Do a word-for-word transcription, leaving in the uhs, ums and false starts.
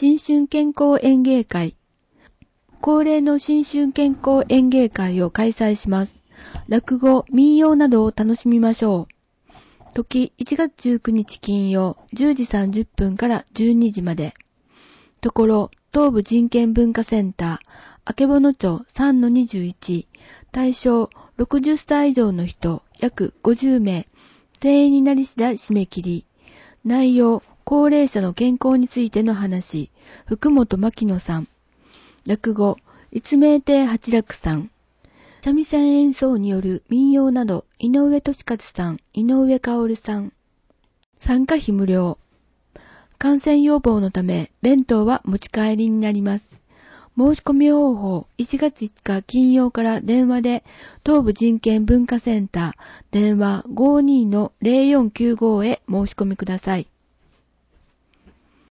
新春健康演芸会。恒例の新春健康演芸会を開催します。落語、民謡などを楽しみましょう。時いちがつじゅうくにち金曜じゅうじさんじゅっぷんからじゅうにじまで。ところ、東部人権文化センター、あけぼの町 さんのにじゅういち、対象ろくじゅっさい以上の人約ごじゅうめい、定員になり次第締め切り。内容、高齢者の健康についての話、福本牧野さん。落語、立命亭八楽さん。三味線演奏による民謡など、井上俊和さん、井上薫さん。参加費無料。感染予防のため、弁当は持ち帰りになります。申し込み方法、いちがついつか金曜から電話で、東部人権文化センター、電話 ごじゅうにのゼロよんきゅうご へ申し込みください。